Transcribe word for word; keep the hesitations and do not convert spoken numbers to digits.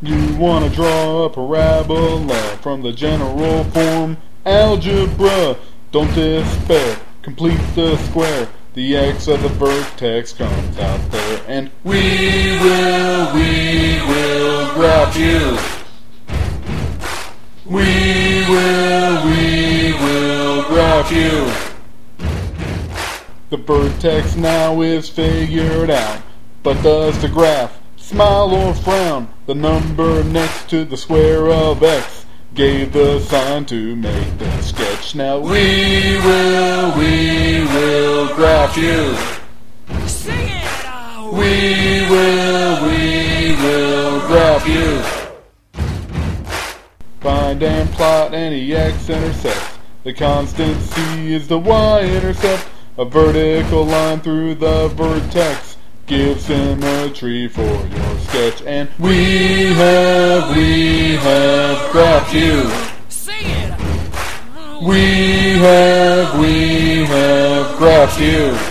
You want to draw a parabola from the general form algebra. Don't despair, complete the square. The x of the vertex comes out there, and we will, we will graph you. We will, we will graph you. The vertex now is figured out, but does the graph smile or frown? The number next to the square of x gave the sign to make the sketch. Now we will, we will graph you. Sing it! Oh. We will, we will graph you. Find and plot any x-intercept. The constant c is the y-intercept. A vertical line through the vertex gives symmetry for your sketch. And we have, we have graphed you. Sing it! We have, we have graphed you.